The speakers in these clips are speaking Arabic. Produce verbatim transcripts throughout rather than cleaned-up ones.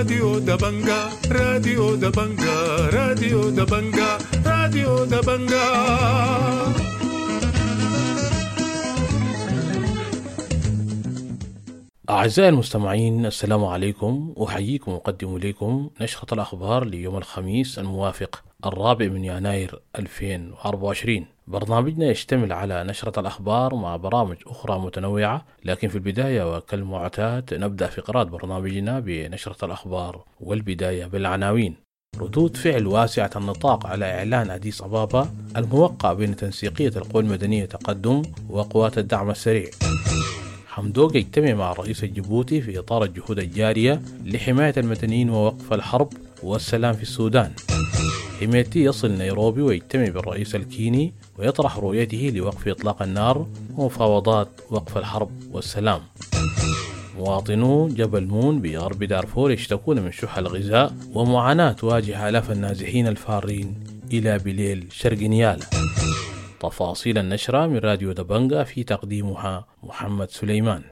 راديو دبنجا راديو دبنجا راديو دبنجا راديو دبنجا. أعزائي المستمعين، السلام عليكم، أحييكم وأقدم إليكم نشرة الأخبار ليوم الخميس الموافق الرابع من يناير ألفين وأربعة وعشرين. برنامجنا يشتمل على نشرة الأخبار مع برامج أخرى متنوعة، لكن في البداية وكالمعتاد نبدأ فقرات برنامجنا بنشرة الأخبار، والبداية بالعناوين. ردود فعل واسعة النطاق على إعلان أديس أبابا الموقع بين تنسيقية القوى المدنية تقدم وقوات الدعم السريع. حمدوق يجتمع مع الرئيس الجيبوتي في إطار الجهود الجارية لحماية المدنيين ووقف الحرب والسلام في السودان. حميتي يصل نيروبي ويجتمع بالرئيس الكيني ويطرح رؤيته لوقف إطلاق النار ومفاوضات وقف الحرب والسلام. مواطنو جبل مون بغرب دارفور يشتكون من شح الغذاء ومعاناة تواجه آلاف النازحين الفارين إلى بليل شرق نيالا. تفاصيل النشرة من راديو دبنجا، في تقديمها محمد سليمان.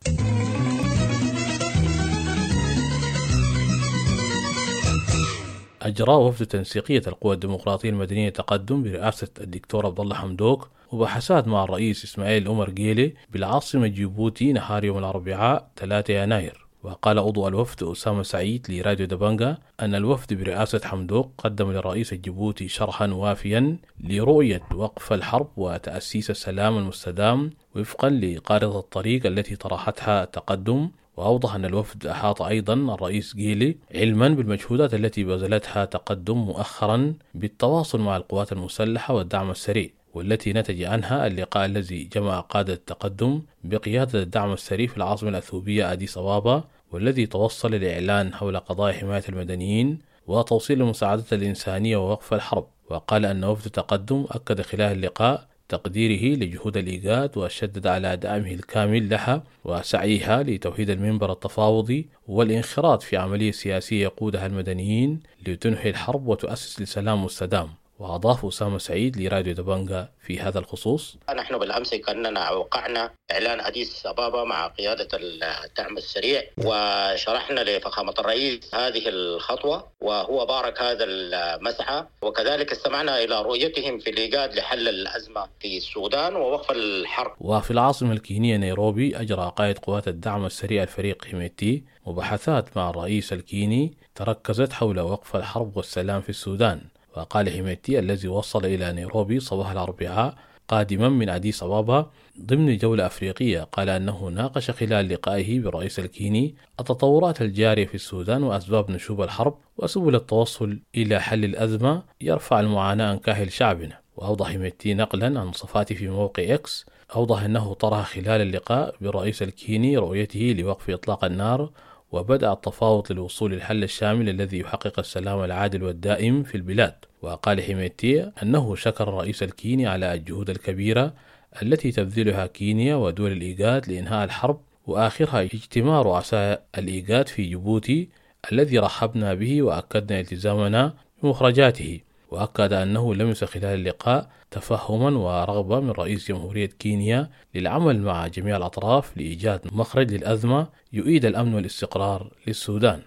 أجرى وفد تنسيقية القوى الديمقراطية المدنية تقدم برئاسة الدكتور عبد الله حمدوق مباحثات مع الرئيس إسماعيل عمر جيلي بالعاصمة جيبوتي نهار يوم الأربعاء ثلاثة يناير. وقال عضو الوفد أسامة سعيد لراديو دبنجا أن الوفد برئاسة حمدوق قدم للرئيس الجيبوتي شرحا وافيا لرؤية وقف الحرب وتأسيس السلام المستدام وفقا لقارة الطريق التي طرحتها التقدم. وأوضح أن الوفد أحاط أيضا الرئيس جيلي علما بالمجهودات التي بذلتها تقدم مؤخرا بالتواصل مع القوات المسلحة والدعم السريع، والتي نتج عنها اللقاء الذي جمع قادة التقدم بقيادة الدعم السريع في العاصمة الأثيوبية أديس أبابا، والذي توصل لإعلان حول قضايا حماية المدنيين وتوصيل المساعدات الإنسانية ووقف الحرب. وقال أن وفد تقدم أكد خلال اللقاء تقديره لجهود الإيجاد، وشدد على دعمه الكامل لها وسعيها لتوحيد المنبر التفاوضي والانخراط في عملية سياسية يقودها المدنيين لتنهي الحرب وتؤسس لسلام مستدام. وأضاف أسامة سعيد لراديو دبنجا في هذا الخصوص: نحن بالأمس كأننا وقعنا إعلان أديس أبابا مع قيادة الدعم السريع، وشرحنا لفخامة الرئيس هذه الخطوة وهو بارك هذا المسعى، وكذلك استمعنا إلى رؤيتهم في الإيجاد لحل الأزمة في السودان ووقف الحرب. وفي العاصمة الكينية نيروبي أجرى قائد قوات الدعم السريع الفريق حميتي مباحثات مع الرئيس الكيني تركزت حول وقف الحرب والسلام في السودان. وقال حميتي الذي وصل إلى نيروبي صباح الأربعاء قادما من أديس أبابا ضمن جولة أفريقية، قال أنه ناقش خلال لقائه بالرئيس الكيني التطورات الجارية في السودان وأسباب نشوب الحرب وسبل التوصل إلى حل الأزمة يرفع المعاناة عن كاهل شعبنا. وأوضح حميتي نقلا عن صفاته في موقع إكس، أوضح أنه طرح خلال اللقاء بالرئيس الكيني رؤيته لوقف إطلاق النار وبدأ التفاوض للوصول للحل الشامل الذي يحقق السلام العادل والدائم في البلاد. وقال حميتي أنه شكر الرئيس الكيني على الجهود الكبيرة التي تبذلها كينيا ودول الإيجاد لإنهاء الحرب، وآخرها اجتماع رؤساء الإيجاد في جيبوتي الذي رحبنا به وأكدنا التزامنا بمخرجاته. وأكد أنه لمس خلال اللقاء تفهما ورغبة من رئيس جمهورية كينيا للعمل مع جميع الأطراف لإيجاد مخرج للأزمة يؤيد الأمن والاستقرار للسودان.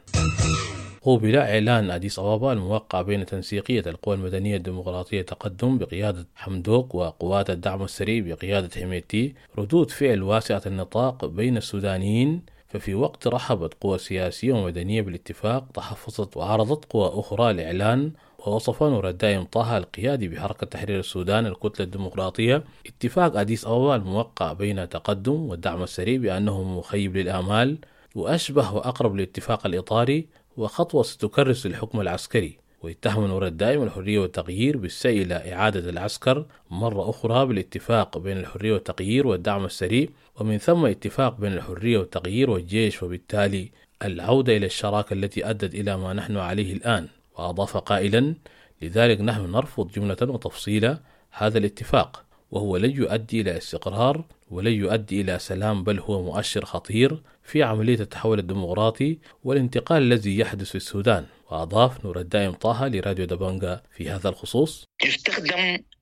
قوبل إعلان أديس أبابا الموقع بين تنسيقية القوى المدنية الديمقراطية تقدم بقيادة حمدوق وقوات الدعم السريع بقيادة حميتي ردود فعل واسعة النطاق بين السودانيين. ففي وقت رحبت قوى سياسية ومدنية بالاتفاق، تحفظت وعرضت قوى أخرى الإعلان. ووصف نور الدائم طه القيادي بحركة تحرير السودان الكتلة الديمقراطية اتفاق أديس أبابا الموقع بين تقدم والدعم السريع بأنه مخيب للآمال وأشبه وأقرب للاتفاق الإطاري وخطوة ستكرس الحكم العسكري. واتهم نور الدائم الحرية والتغيير بالسعي إلى إعادة العسكر مرة أخرى بالاتفاق بين الحرية والتغيير والدعم السريع، ومن ثم اتفاق بين الحرية والتغيير والجيش، وبالتالي العودة إلى الشراكة التي أدت إلى ما نحن عليه الآن. وأضاف قائلا: لذلك نحن نرفض جملة وتفصيلا هذا الاتفاق، وهو لن يؤدي إلى استقرار ولن يؤدي إلى سلام، بل هو مؤشر خطير في عملية التحول الديمقراطي والانتقال الذي يحدث في السودان. وأضاف نور الدائم طه لراديو دبنجا في هذا الخصوص: يستخدم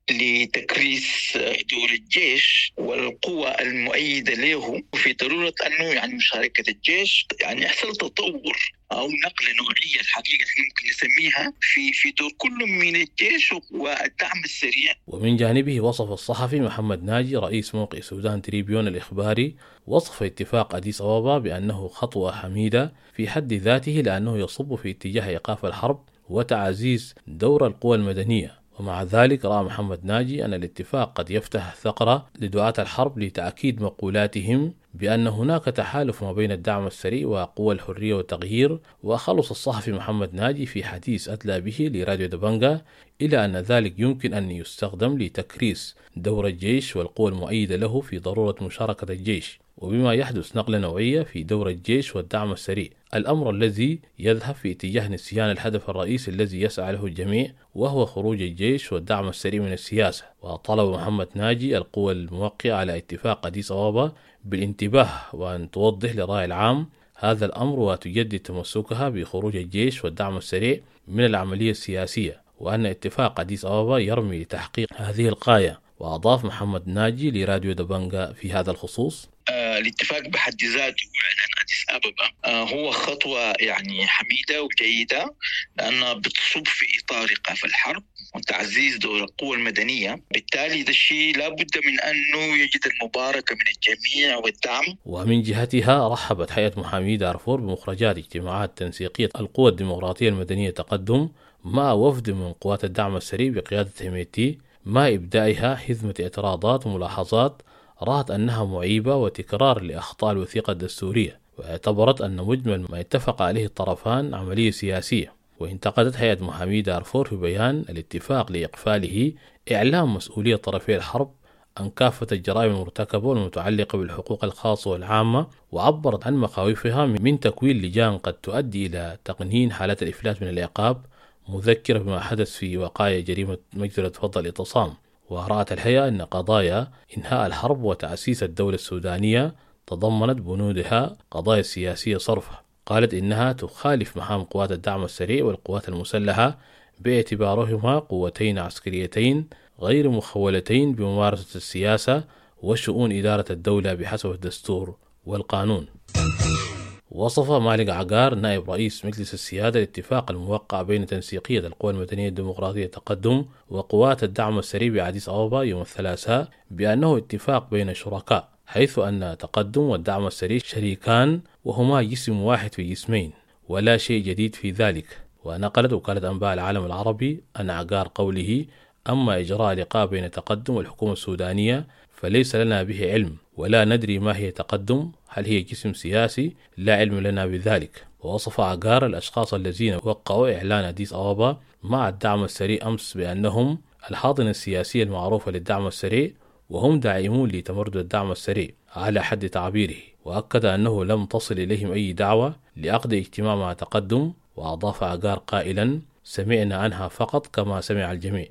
لتكريس دور الجيش والقوى المؤيدة له، وفي ضرورة أنه يعني مشاركة الجيش يعني يحصل تطور أو نقلة نوعية الحقيقة ممكن نسميها في في دور كل من الجيش والدعم السريع. ومن جانبه وصف الصحفي محمد ناجي رئيس موقع سودان تريبيون الإخباري وصف اتفاق أديس أبابا بأنه خطوة حميدة في حد ذاته، لأنه يصب في اتجاه إيقاف الحرب وتعزيز دور القوى المدنية. ومع ذلك رأى محمد ناجي أن الاتفاق قد يفتح ثغرة لدعاة الحرب لتأكيد مقولاتهم بأن هناك تحالف ما بين الدعم السريع وقوى الحرية والتغيير. وخلص الصحفي محمد ناجي في حديث أدلى به لراديو دبنجا إلى أن ذلك يمكن أن يستخدم لتكريس دور الجيش والقوى المؤيدة له في ضرورة مشاركة الجيش، وبما يحدث نقلة نوعية في دور الجيش والدعم السريع، الأمر الذي يذهب في اتجاه نسيان الهدف الرئيسي الذي يسعى له الجميع، وهو خروج الجيش والدعم السريع من السياسة. وطلب محمد ناجي القوى الموقعة على اتفاق أديس أبابا بالانتباه وأن توضح للرأي العام هذا الأمر وتجدد تمسكها بخروج الجيش والدعم السريع من العملية السياسية، وأن اتفاق أديس أبابا يرمي لتحقيق هذه الغاية. وأضاف محمد ناجي لراديو دبنجا في هذا الخصوص: آه الاتفاق بحد ذاته إعلان أديس أبابا آه هو خطوة يعني حميدة وجيدة، لأنها بتصب في إطار إيقاف الحرب وتعزيز دور القوى المدنية. بالتالي ده الشيء لابد من أنه يجد المباركة من الجميع والدعم. ومن جهتها رحبت هيئة محامي دارفور بمخرجات اجتماعات تنسيقية القوى الديمقراطية المدنية تقدم مع وفد من قوات الدعم السريع بقيادة هميتي، مع إبدائها حزمة اعتراضات وملاحظات رأت أنها معيبة وتكرار لأخطاء الوثيقة الدستورية، واعتبرت أن مجمل ما اتفق عليه الطرفان عملية سياسية. وانتقدت هيئة محامي دارفور في بيان الاتفاق لإقفاله إعلام مسؤولية طرفي الحرب عن كافة الجرائم المرتكبة والمتعلقة بالحقوق الخاصة والعامة، وعبرت عن مخاوفها من تكوين لجان قد تؤدي إلى تقنين حالات الإفلات من العقاب، مذكرة بما حدث في وقائع جريمة مجزرة فض الاعتصام. ورأت الهيئة أن قضايا إنهاء الحرب وتأسيس الدولة السودانية تضمنت بنودها قضايا سياسية صرفة. قالت إنها تخالف مهام قوات الدعم السريع والقوات المسلحة باعتبارهما قوتين عسكريتين غير مخولتين بممارسة السياسة وشؤون إدارة الدولة بحسب الدستور والقانون. وصف مالك عقار نائب رئيس مجلس السيادة الاتفاق الموقع بين تنسيقية القوى المدنية الديمقراطية تقدم وقوات الدعم السريع بأديس أبابا يوم الثلاثاء بأنه اتفاق بين شركاء، حيث أن تقدم والدعم السريع شريكان وهما جسم واحد في جسمين ولا شيء جديد في ذلك. ونقلت وكالة أنباء العالم العربي أن عقار قوله: أما إجراء لقاء بين تقدم والحكومة السودانية فليس لنا به علم ولا ندري ما هي تقدم، هل هي جسم سياسي؟ لا علم لنا بذلك. ووصف عقار الأشخاص الذين وقعوا إعلان أديس أبابا مع الدعم السريع أمس بأنهم الحاضنة السياسية المعروفة للدعم السريع، وهم داعمون لتمرد الدعم السريع على حد تعبيره. وأكد أنه لم تصل إليهم أي دعوة لعقد اجتماع مع تقدم. وأضاف عقار قائلا: سمعنا عنها فقط كما سمع الجميع.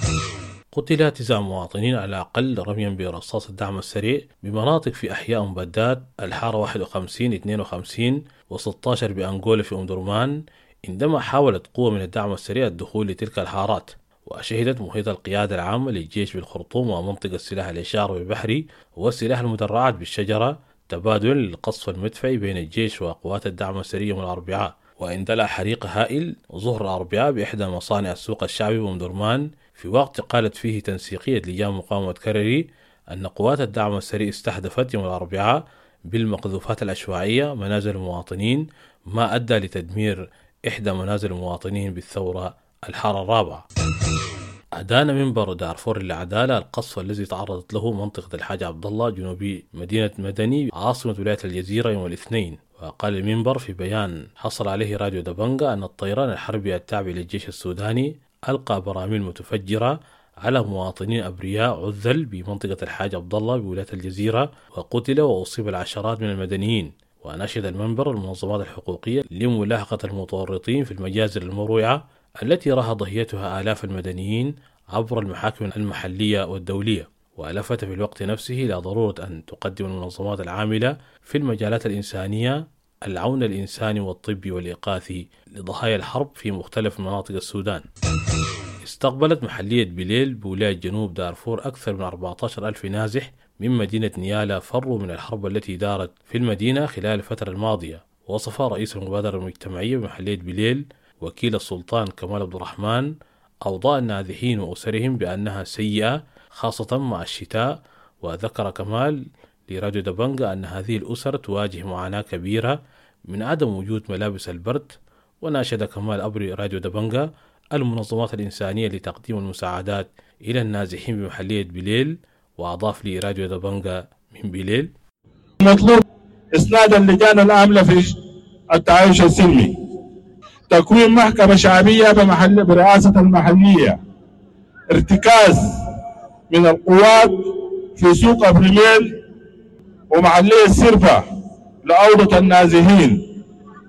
قتل تسع مواطنين على الأقل رميا برصاص الدعم السريع بمناطق في أحياء بغداد الحارة واحد وخمسين اثنين وخمسين وستة عشر بأنغولا في أم درمان، عندما حاولت قوة من الدعم السريع الدخول لتلك الحارات. وشهدت محيط القيادة العامة للجيش بالخرطوم ومنطقة السلاح الإشارة بالبحري والسلاح المدرعات بالشجرة تبادل للقصف المدفعي بين الجيش وقوات الدعم السريع يوم الأربعاء. واندلع حريق هائل ظهر الأربعاء بإحدى مصانع السوق الشعبي بأم درمان، في وقت قالت فيه تنسيقية لجان مقاومة كرري أن قوات الدعم السريع استهدفت يوم الأربعاء بالمقذوفات العشوائية منازل المواطنين، ما أدى لتدمير إحدى منازل المواطنين بالثورة الحارة الرابعة. أدان منبر دارفور للعدالة القصف الذي تعرضت له منطقة الحاج عبد الله جنوبي مدينة مدني عاصمة ولاية الجزيرة يوم الاثنين. وقال المنبر في بيان حصل عليه راديو دبنجا أن الطيران الحربي التابع للجيش السوداني ألقى براميل متفجرة على مواطنين أبرياء عذل بمنطقة الحاج عبد الله بولاية الجزيرة، وقتل وأصيب العشرات من المدنيين. ونشد المنبر المنظمات الحقوقية لملاحقة المتورطين في المجازر المروعة التي راها ضحيتها آلاف المدنيين عبر المحاكم المحلية والدولية. وألفت في الوقت نفسه إلى ضرورة أن تقدم المنظمات العاملة في المجالات الإنسانية العون الإنساني والطبي والإغاثي لضحايا الحرب في مختلف مناطق السودان. استقبلت محلية بليل بولاية جنوب دارفور أكثر من أربعة عشر ألف نازح من مدينة نيالا فروا من الحرب التي دارت في المدينة خلال الفترة الماضية. وصف رئيس المبادرة المجتمعية بمحلية بليل وكيل السلطان كمال عبد الرحمن أوضاع النازحين وأسرهم بأنها سيئة خاصة مع الشتاء. وذكر كمال لراديو دبنجا أن هذه الأسر تواجه معاناة كبيرة من عدم وجود ملابس البرد. وناشد كمال أبري راديو دبنجا المنظمات الإنسانية لتقديم المساعدات إلى النازحين بمحلية بليل. وأضاف لي راديو دبنجا من بليل: مطلوب إسناد اللجان العاملة في التعايش السلمي، تكوين محكمة شعبية بمحل برئاسة المحلية، ارتكاز من القوات في سوق أبريميل ومحلية سيرفا لعودة النازحين.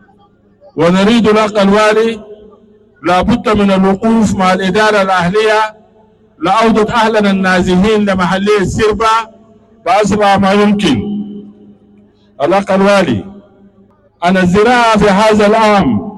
ونريد الأخ الوالي لابد من الوقوف مع الإدارة الأهلية لعودة أهلنا النازحين لمحلية سيرفا بأسرع ما يمكن. الأخ الوالي، أن الزراعة في هذا العام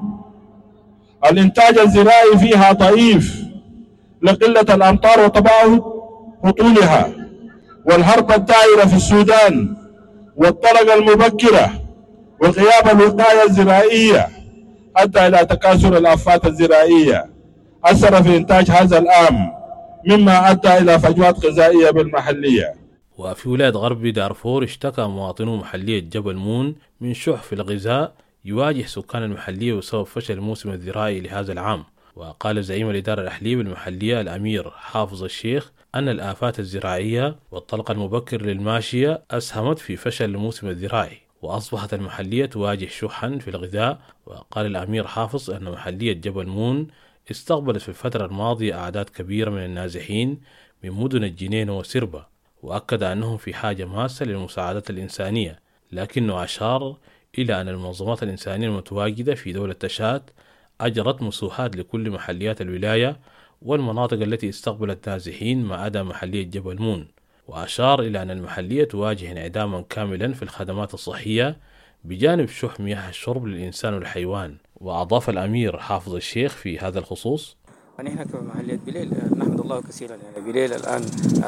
الإنتاج الزراعي فيها ضعيف لقلة الأمطار وتباعد هطولها والحرب الدائرة في السودان والطلقة المبكرة وغياب الوقاية الزراعية أدى إلى تكاثر الآفات الزراعية أثر في إنتاج هذا العام، مما أدى إلى فجوات غذائية بالمحلية. وفي ولاية غرب دارفور اشتكى مواطنو محلية جبل مون من شح في الغذاء يواجه سكان المحلية بسبب فشل الموسم الزراعي لهذا العام. وقال زعيم الإدارة الأهلية بالمحلية الأمير حافظ الشيخ أن الآفات الزراعية والطلق المبكر للماشية أسهمت في فشل الموسم الزراعي، وأصبحت المحلية تواجه شحا في الغذاء. وقال الأمير حافظ أن محلية جبل مون استقبلت في الفترة الماضية أعداد كبيرة من النازحين من مدن الجنينة وسربة، وأكد أنهم في حاجة ماسة للمساعدات الإنسانية، لكنه أشار إلى أن المنظمات الإنسانية المتواجدة في دولة تشاد أجرت مسوحات لكل محليات الولاية والمناطق التي استقبلت نازحين ما عدا محلية جبل مون. وأشار إلى أن المحلية تواجه انعداما كاملا في الخدمات الصحية بجانب شح مياه الشرب للإنسان والحيوان. وأضاف الأمير حافظ الشيخ في هذا الخصوص: ونحن كمحلية بليل نحمد الله كثيرا، يعني بليل الآن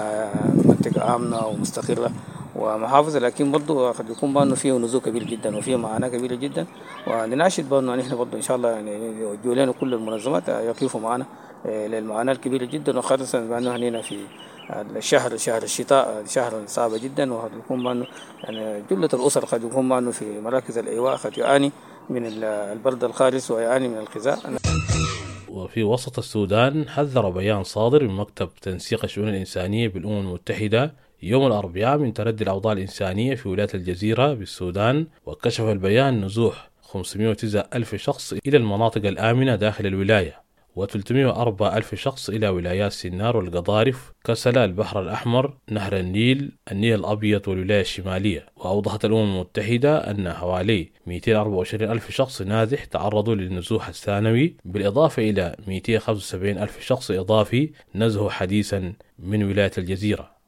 منطقة آمنة ومستقرة ومحافظة، لكن برضو قد يكون بأنه فيه نزوع كبير جدا وفيه معاناة كبيرة جدا. ونناشد بأنه نحن برضو إن شاء الله يعني يوجهوا لنا كل المنظمات يقفوا معنا للمعاناة الكبيرة جدا، وخاصة بأنه هنينا في الشهر شهر الشتاء شهر صعب جدا، وقد يكون بأنه يعني جملة الأسر قد يكون بأنه في مراكز الإيواء قد يعاني من البرد الخارس ويعاني من الغذاء. وفي وسط السودان حذر بيان صادر من مكتب تنسيق الشؤون الإنسانية بالأمم المتحدة يوم الأربعاء من تردي الأوضاع الإنسانية في ولاية الجزيرة بالسودان. وكشف البيان نزوح خمسمائة وتسعة ألف شخص إلى المناطق الآمنة داخل الولاية، وثلاثمائة وأربعة ألف شخص إلى ولايات سنار والقضارف، كسلا، البحر الأحمر، نهر النيل، النيل الأبيض والولاية الشمالية. وأوضحت الأمم المتحدة أن حوالي مئتين وأربعة وعشرين ألف شخص نازح تعرضوا للنزوح الثانوي، بالإضافة إلى مئتين وخمسة وسبعين ألف شخص إضافي نزحوا حديثا من ولاية الجزيرة.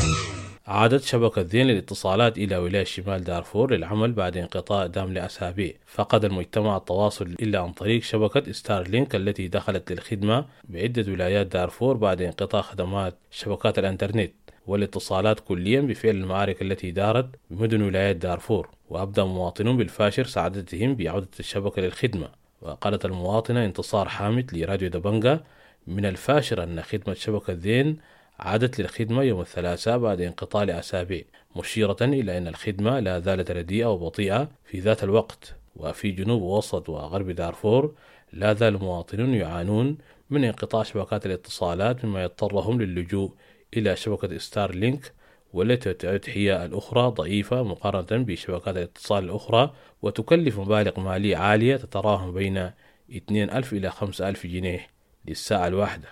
عادت شبكة ذين للاتصالات إلى ولاية شمال دارفور للعمل بعد انقطاع دام لأسابيع. فقد المجتمع التواصل إلا عن طريق شبكة ستار لينك التي دخلت للخدمة بعدة ولايات دارفور بعد انقطاع خدمات شبكات الانترنت والاتصالات كليا بفعل المعارك التي دارت بمدن ولايات دارفور. وأبدأ مواطنون بالفاشر سعادتهم بعودة الشبكة للخدمة. وقالت المواطنة انتصار حامد لراديو دبنجا من الفاشر أن خدمة شبكة ذين عادت للخدمة يوم الثلاثاء بعد انقطاع لأسابيع، مشيرة إلى أن الخدمة لا زالت رديئة وبطيئة في ذات الوقت. وفي جنوب ووسط وغرب دارفور لا زال المواطنون يعانون من انقطاع شبكات الاتصالات، مما يضطرهم للجوء إلى شبكة ستار لينك، والتي تعد هي الأخرى ضعيفة مقارنة بشبكات الاتصال الأخرى، وتكلف مبالغ مالية عالية تتراوح بين اثنين ألف إلى خمسة ألف جنيه للساعة الواحدة.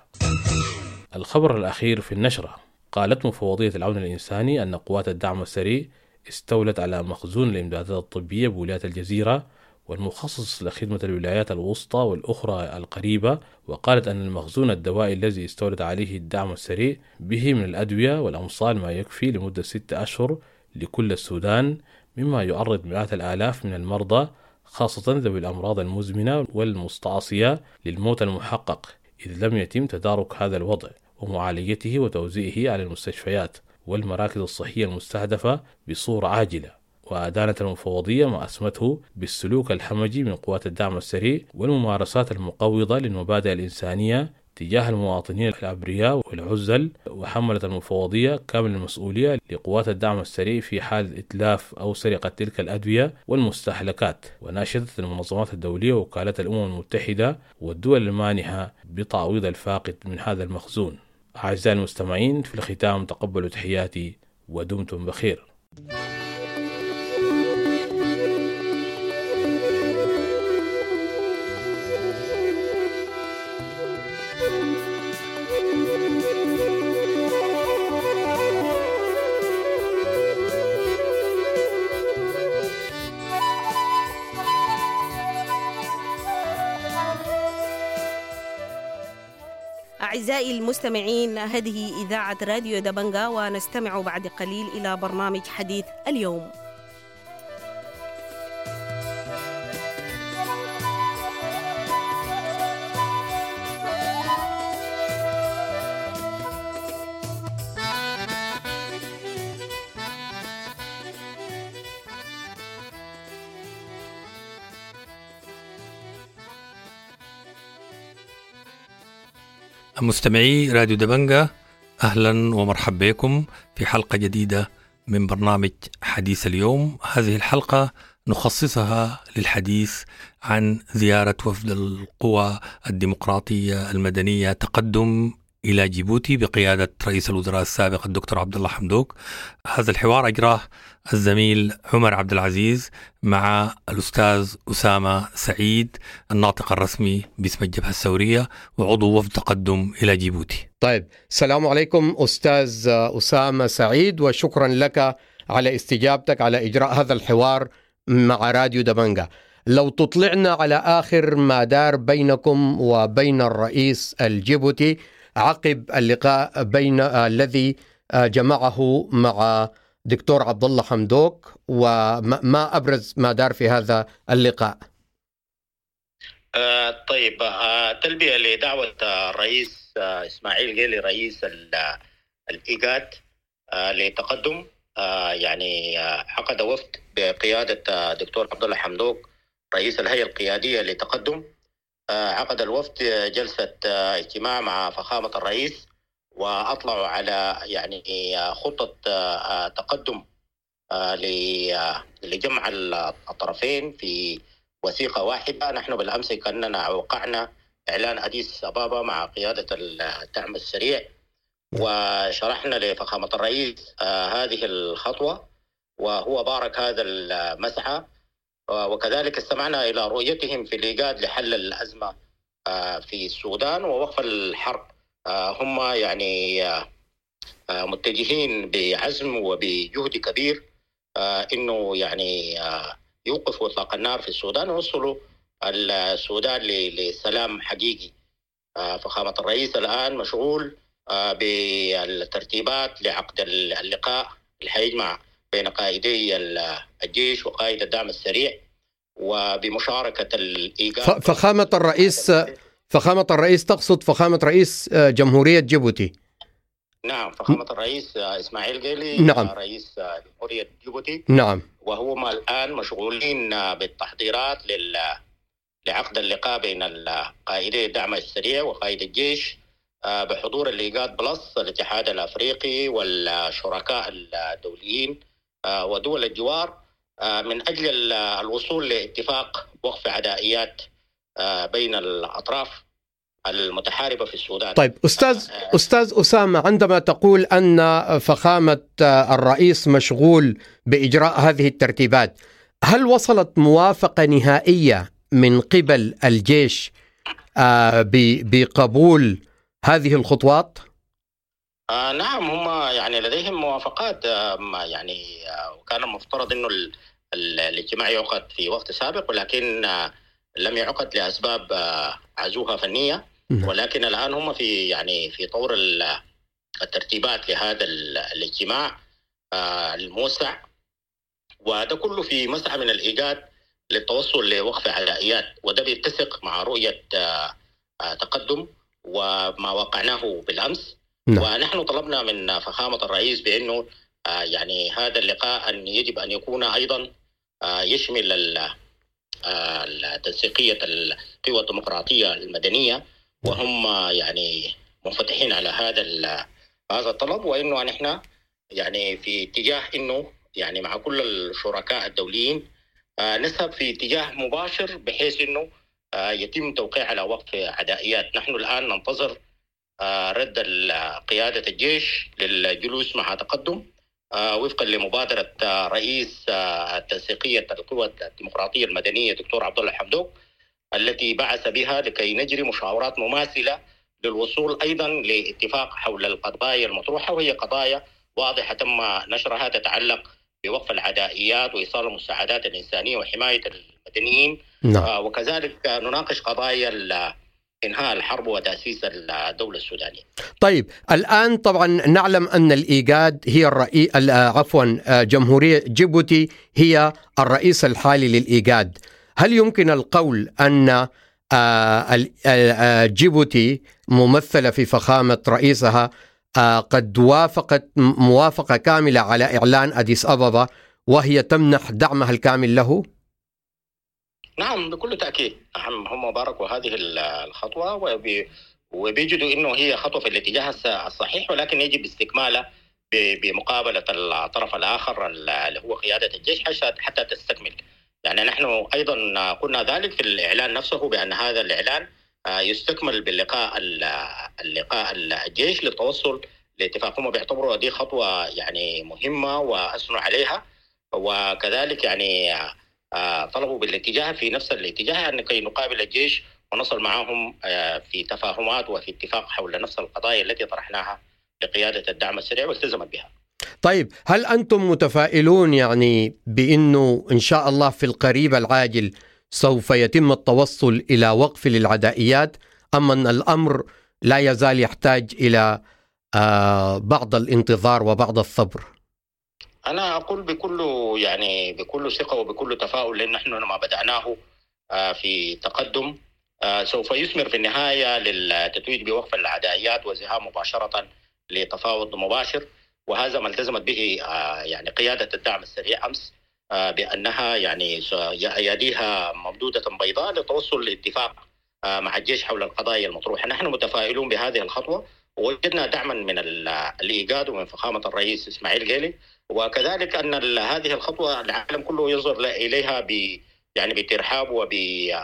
الخبر الأخير في النشرة: قالت مفوضية العون الإنساني أن قوات الدعم السريع استولت على مخزون الإمدادات الطبية بولاية الجزيرة والمخصص لخدمة الولايات الوسطى والأخرى القريبة. وقالت أن المخزون الدوائي الذي استولت عليه الدعم السريع به من الأدوية والأمصال ما يكفي لمدة ستة أشهر لكل السودان، مما يعرض مئات الآلاف من المرضى خاصة ذوي الأمراض المزمنة والمستعصية للموت المحقق، إذ لم يتم تدارك هذا الوضع ومعالجته وتوزيعه على المستشفيات والمراكز الصحية المستهدفة بصورة عاجلة. وأدانت المفوضية ما أسمته بالسلوك الحمجي من قوات الدعم السريع والممارسات المقوضة للمبادئ الإنسانية تجاه المواطنين الأبرياء والعزل، وحملت المفوضية كامل المسؤولية لقوات الدعم السريع في حال إتلاف أو سرقة تلك الأدوية والمستهلكات، وناشدت المنظمات الدولية ووكالة الأمم المتحدة والدول المانحة بتعويض الفاقد من هذا المخزون. أعزائي المستمعين، في الختام تقبلوا تحياتي ودمتم بخير. أعزائي المستمعين، هذه إذاعة راديو دبنجا، ونستمع بعد قليل إلى برنامج حديث اليوم. مستمعي راديو دبنجا، أهلا ومرحبا بكم في حلقة جديدة من برنامج حديث اليوم. هذه الحلقة نخصصها للحديث عن زيارة وفد القوى الديمقراطية المدنية تقدم إلى جيبوتي بقيادة رئيس الوزراء السابق الدكتور عبد الله حمدوك. هذا الحوار أجراه الزميل عمر عبد العزيز مع الأستاذ أسامة سعيد، الناطق الرسمي باسم الجبهة الثورية وعضو وفد تقدم إلى جيبوتي. طيب، السلام عليكم أستاذ أسامة سعيد، وشكرا لك على استجابتك على إجراء هذا الحوار مع راديو دبنجا. لو تطلعنا على آخر ما دار بينكم وبين الرئيس الجيبوتي عقب اللقاء بين الذي جمعه مع دكتور عبد الله حمدوك، وما أبرز ما دار في هذا اللقاء؟ آه طيب، آه تلبية لدعوة الرئيس آه إسماعيل قيلي رئيس الإيجاد آه لتقدم. آه يعني آه عقد وفد بقيادة آه دكتور عبد الله حمدوك رئيس الهيئة القيادية لتقدم. آه عقد الوفد جلسة آه اجتماع مع فخامة الرئيس، وأطلعوا على يعني خطة آه تقدم آه لجمع الطرفين في وثيقة واحدة. نحن بالأمس كأننا وقعنا إعلان أديس أبابا مع قيادة الدعم السريع، وشرحنا لفخامة الرئيس آه هذه الخطوة، وهو بارك هذا المسعى، وكذلك استمعنا إلى رؤيتهم في الإيجاد لحل الأزمة آه في السودان ووقف الحرب. آه هم يعني آه متجهين بعزم وبجهد كبير آه إنه يعني آه يوقفوا إطلاق النار في السودان ويوصلوا السودان لسلام حقيقي. آه فخامة الرئيس الآن مشغول آه بالترتيبات لعقد اللقاء اللي حيجمع بين قائدي الجيش وقائد الدعم السريع، وبمشاركة الإيجاد. فخامة الرئيس فخامة الرئيس تقصد فخامة رئيس جمهورية جيبوتي؟ نعم، فخامة الرئيس إسماعيل قيلي. نعم. رئيس جمهورية جيبوتي. نعم. وهم الآن مشغولين بالتحضيرات لل... لعقد اللقاء بين قائدي الدعم السريع وقائد الجيش بحضور الإيجاد بلس الاتحاد الأفريقي والشركاء الدوليين ودول الجوار من أجل الوصول لاتفاق وقف عدائيات بين الأطراف المتحاربة في السودان. طيب أستاذ أستاذ أسامة، عندما تقول أن فخامة الرئيس مشغول بإجراء هذه الترتيبات، هل وصلت موافقة نهائية من قبل الجيش بقبول هذه الخطوات؟ آه نعم، هم يعني لديهم موافقات. آه يعني آه وكان المفترض انه الاجتماع يعقد في وقت سابق، ولكن آه لم يعقد لاسباب آه عزوها فنيه. ولكن الان هم في يعني في طور الترتيبات لهذا الاجتماع آه الموسع، وده كله في مسعى من الايجاد للتوصل لوقف عدائيات، وده بيتسق مع رؤيه آه آه تقدم وما وقعناه بالأمس. نعم. ونحن طلبنا من فخامة الرئيس بأنه يعني هذا اللقاء أن يجب أن يكون أيضا يشمل تنسيقية القوى الديمقراطية المدنية، وهم يعني منفتحين على هذا هذا الطلب، وإنه نحن يعني في اتجاه إنه يعني مع كل الشركاء الدوليين نذهب في اتجاه مباشر بحيث إنه يتم توقيع على وقف عدائيات. نحن الآن ننتظر رد قيادة الجيش للجلوس مع تقدم وفقا لمبادرة رئيس التنسيقية القوى الديمقراطية المدنية دكتور عبد الله حمدوك، التي بعث بها لكي نجري مشاورات مماثلة للوصول أيضا لاتفاق حول القضايا المطروحة، وهي قضايا واضحة تم نشرها تتعلق بوقف العدائيات وإيصال المساعدات الإنسانية وحماية المدنيين. نعم. وكذلك نناقش قضايا إنهاء الحرب وتأسيس الدولة السودانية. طيب الآن طبعا نعلم أن الإيجاد هي الرئيس عفوا جمهورية جيبوتي هي الرئيس الحالي للإيجاد. هل يمكن القول أن جيبوتي ممثلة في فخامة رئيسها قد وافقت موافقة كاملة على إعلان أديس أبابا وهي تمنح دعمها الكامل له؟ نعم بكل تأكيد. نعم هم باركوا هذه الخطوة وبيجدوا إنه هي خطوة في الاتجاه الصحيح، ولكن يجب استكمالها بمقابلة الطرف الآخر اللي هو قيادة الجيش حتى تستكمل. يعني نحن أيضا قلنا ذلك في الإعلان نفسه بأن هذا الإعلان يستكمل باللقاء اللقاء الجيش للتوصل لاتفاق. هم بيعتبروا دي خطوة يعني مهمة وأثنوا عليها، وكذلك يعني طلبوا بالاتجاه في نفس الاتجاه أن كي نقابل الجيش ونصل معهم في تفاهمات وفي اتفاق حول نفس القضايا التي طرحناها لقيادة الدعم السريع والتزمت بها. طيب هل أنتم متفائلون يعني بأنه إن شاء الله في القريب العاجل سوف يتم التوصل إلى وقف للعدائيات، أم أن الأمر لا يزال يحتاج إلى بعض الانتظار وبعض الصبر؟ أنا أقول بكل يعني بكل ثقة وبكل تفاؤل، لأن نحن لما بدأناه في تقدم سوف يثمر في النهاية للتتويج بوقف العدائيات والذهاب مباشرة لتفاوض مباشر، وهذا ما التزمت به يعني قيادة الدعم السريع أمس بأنها يعني يديها ممدودة بيضاء للتوصل لاتفاق مع الجيش حول القضايا المطروحة. نحن متفائلون بهذه الخطوة، ووجدنا دعما من الإيجاد ومن فخامة الرئيس إسماعيل قيلي، وكذلك أن هذه الخطوة العالم كله ينظر إليها ب يعني بترحاب وب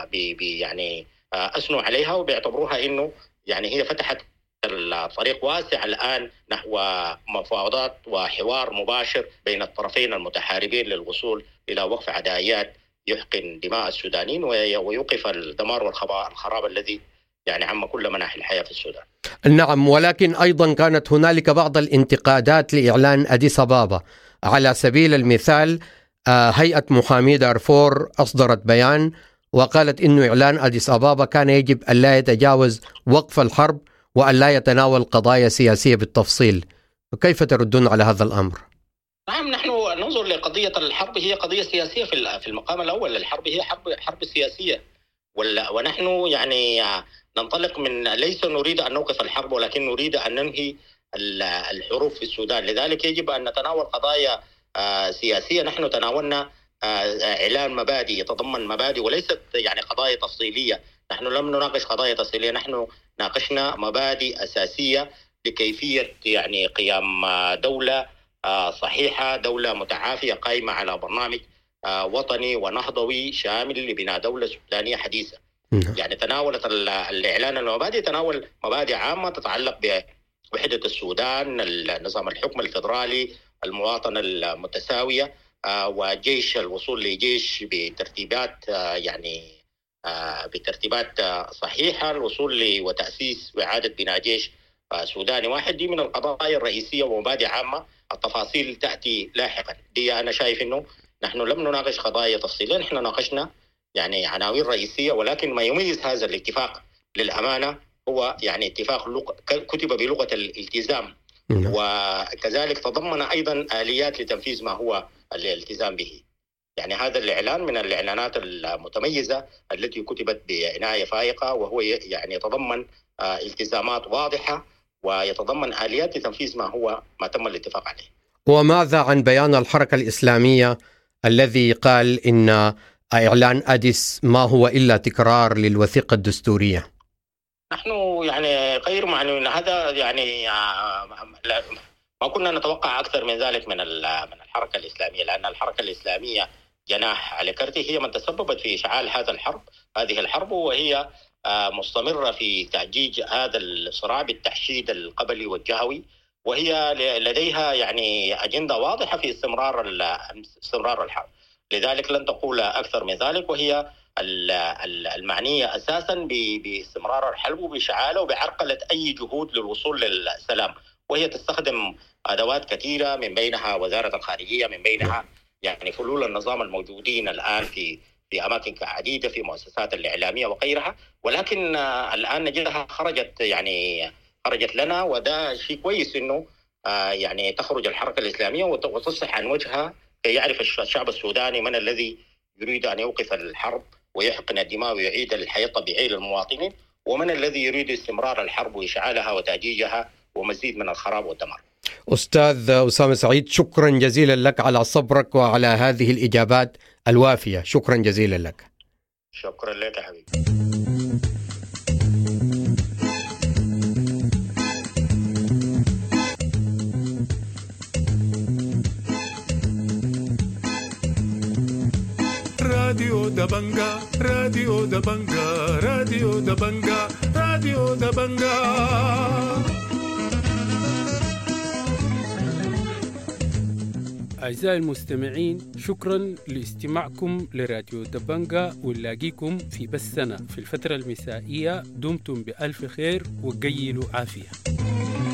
يعني أثنوا عليها وبيعتبروها إنه يعني هي فتحت الطريق واسع الآن نحو مفاوضات وحوار مباشر بين الطرفين المتحاربين للوصول إلى وقف عدائيات يحقن دماء السودانيين ويوقف الدمار والخراب الذي يعني عم كل مناحي الحياة في السودان. نعم، ولكن أيضا كانت هنالك بعض الانتقادات لإعلان أديس أبابا. على سبيل المثال هيئة محامي دارفور أصدرت بيان وقالت إنه إعلان أديس أبابا كان يجب أن لا يتجاوز وقف الحرب وأن لا يتناول قضايا سياسية بالتفصيل. كيف تردون على هذا الأمر؟ نعم، نحن ننظر لقضية الحرب هي قضية سياسية في المقام الأول. الحرب هي حرب حرب سياسية، ونحن يعني ننطلق من ليس نريد أن نوقف الحرب، ولكن نريد أن ننهي الحروب في السودان. لذلك يجب أن نتناول قضايا سياسية. نحن تناولنا إعلان مبادئ يتضمن مبادئ وليست يعني قضايا تفصيلية. نحن لم نناقش قضايا تفصيلية، نحن ناقشنا مبادئ أساسية لكيفية يعني قيام دولة صحيحة، دولة متعافية قائمة على برنامج وطني ونهضوي شامل لبناء دولة سودانية حديثة. يعني تناولت الإعلان المبادئ تناول مبادئ عامة تتعلق بوحدة السودان، النظام الحكم الفيدرالي، المواطنة المتساوية، وجيش الوصول لجيش بترتيبات يعني بترتيبات صحيحة، الوصول وتأسيس وإعادة بناء جيش سوداني واحد. دي من القضايا الرئيسية ومبادئ عامة، التفاصيل تأتي لاحقا. دي أنا شايف إنه نحن لم نناقش قضايا تفصيلية، نحن ناقشنا يعني عناوين رئيسية. ولكن ما يميز هذا الاتفاق للأمانة هو يعني اتفاق كتب بلغة الالتزام، وكذلك تضمن أيضا آليات لتنفيذ ما هو الالتزام به. يعني هذا الإعلان من الإعلانات المتميزة التي كتبت بعناية فائقة، وهو يعني يتضمن التزامات واضحة ويتضمن آليات لتنفيذ ما هو ما تم الاتفاق عليه. وماذا عن بيان الحركة الإسلامية الذي قال إن إعلان أديس ما هو إلا تكرار للوثيقة الدستورية؟ نحن يعني غير معنى هذا، يعني ما كنا نتوقع أكثر من ذلك من من الحركة الإسلامية، لأن الحركة الإسلامية جناح علي كرتي هي من تسببت في إشعال هذا الحرب هذه الحرب، وهي مستمرة في تأجيج هذا الصراع بالتحشيد القبلي والجهوي، وهي لديها يعني أجندة واضحة في استمرار استمرار الحرب. لذلك لن تقول أكثر من ذلك، وهي المعنية أساسا باستمرار الحرب وبإشعاله وبعرقلة أي جهود للوصول للسلام، وهي تستخدم أدوات كثيرة من بينها وزارة الخارجية، من بينها يعني فلول النظام الموجودين الآن في في أماكن عديدة في مؤسسات الإعلامية وغيرها، ولكن الآن نجدها خرجت يعني خرجت لنا، وده شيء كويس إنه يعني تخرج الحركة الإسلامية وتصح عن وجهها كي يعرف الشعب السوداني من الذي يريد أن يوقف الحرب ويحقن الدماء ويعيد الحياة الطبيعية للمواطنين، ومن الذي يريد استمرار الحرب وإشعالها وتأجيجها ومزيد من الخراب والدمار. أستاذ أسامة سعيد، شكرا جزيلا لك على صبرك وعلى هذه الإجابات الوافية، شكرا جزيلا لك. شكرا لك يا حبيبي. راديو دبنجا راديو دبنجا راديو دبنجا راديو دبنجا. أعزائي المستمعين، شكرا لاستماعكم لراديو دبنجا، ونلاقيكم في بثنا في الفترة المسائية. دمتم بألف خير وقيلوا عافية.